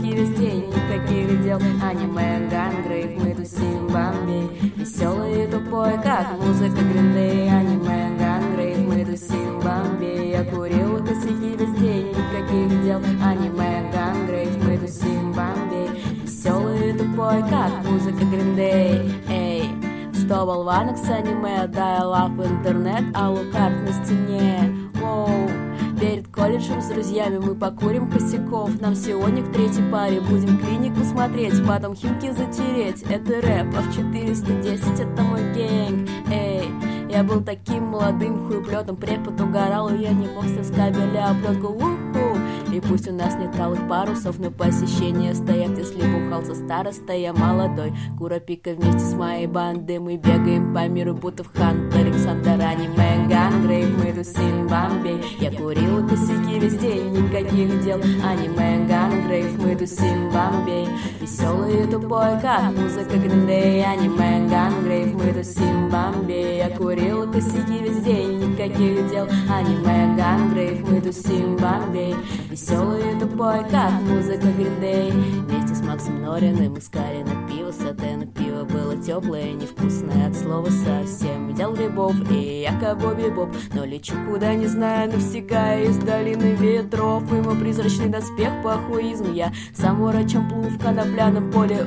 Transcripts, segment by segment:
косяки весь день, никаких дел. Аниме, гангрейв, мы тусим в Бомбей. Веселый и тупой, как музыка Green Day. Аниме, гангрейв, мы тусим в Бомбей. Я курил косяки весь день, никаких дел. Аниме, гангрейв, мы тусим в Бомбей. Веселый и тупой, как музыка Green Day. Эй, 100 болванок с аниме, dial-up интернет, алукарт на стене. Воу. Перед колледжем с друзьями мы покурим косяков. Нам сегодня к третьей паре будем клинику смотреть, потом химки затереть. Это рэп, а в 410 это мой гэнг. Эй, я был таким молодым хуеплетом, препод угорал, и я не мог с кабеля пленку. У-ху. И пусть у нас нет алых парусов, но посещения стоят, если бухался староста, я молодой. Куропика вместе с моей бандой, мы бегаем по миру, будто в Хантер Александр. Аниме, гангрейв, мы тусим в Бомбей. Я курил косяки весь день, никаких дел. Аниме, гангрейв, мы тусим в Бомбей. Веселый и тупой, как музыка Green Day. Аниме, гангрейв, мы тусим в Бомбей. Я курил косяки весь день, никаких дел. Аниме, гангрейв, мы тусим в Бомбей. Веселый и тупой, как музыка Green Day. Вместе с Максом Нориным искали на пиво сатена. Пиво было теплое, невкусное от слова совсем. Видел грибов и я как Бобби Боб, но лечу куда не знаю навсегда из долины ветров. И мой призрачный доспех по хуизму. Я самурай Чамплу в конопляном поле.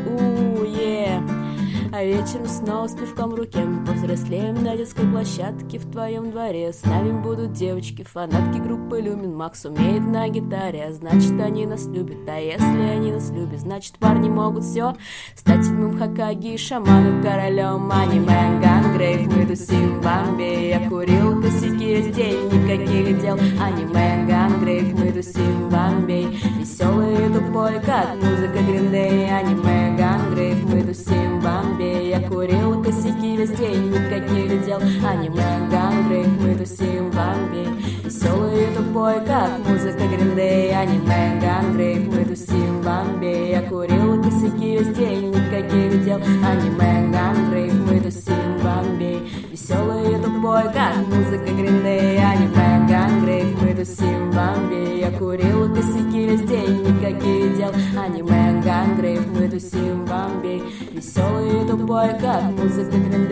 У-е. А вечером снова с пивком в руке мы повзрослеем на детской площадке в твоем дворе. С нами будут девочки, фанатки группы Люмин. Макс умеет на гитаре, а значит они нас любят. А если они нас любят, значит парни могут все стать седьмым Хокаги и шаманом королем. Аниме, гангрейв, мы тусим в Бомбей. Я курил косяки весь день, никаких дел. Аниме, гангрейв, мы тусим в Бомбей. Веселый и тупой, как музыка Green Day. Аниме, гангрейв, мы тусим в Бомбей. Я курил косяки весь день, никаких дел. Аниме, гангрейв, мы тусим в Бомбей. Веселый и тупой, как музыка Green Day. Аниме, гангрейв, мы тусим в Бомбей. Я курил косяки весь день, никаких дел. Аниме, гангрейв, мы тусим в Бомбей. Веселый и тупой, как музыка Green Day. Аниме, гангрейв, мы тусим в Бомбей. Я курил косяки весь день, никаких дел. Аниме, гангрейв, мы тусим в Бомбей. Веселый и тупой, как музыка Green Day.